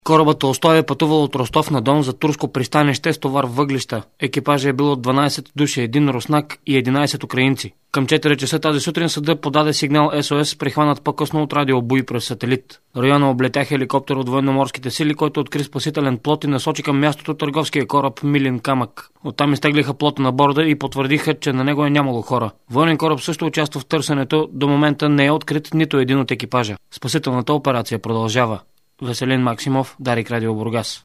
Корабът Толстой е пътувал от Ростов на Дон за турско пристанище с товар въглища. Екипажът е бил от 12 души, един руснак и 11 украинци. Към 4 часа тази сутрин съда подаде сигнал СОС, прихванат по-късно от радиобуи през сателит. Района облетя хеликоптер от военноморските сили, който откри спасителен плот и насочи към мястото търговския кораб Милин Камък. Оттам изтеглиха плота на борда и потвърдиха, че на него е нямало хора. Военен кораб също участва в търсенето, до момента не е открит нито един от екипажа. Спасителната операция продължава. Веселин Максимов, Дарик Радио Бургас.